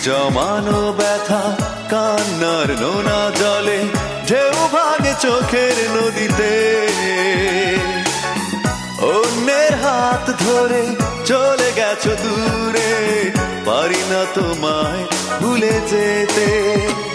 জমানো ব্যথা কান্নার নোনা জলে ঢেউ ভাঙে চোখের নদীতে। অন্যের হাত ধরে চলে গেছো দূরে, পারি না তোমায় ভুলে যেতে।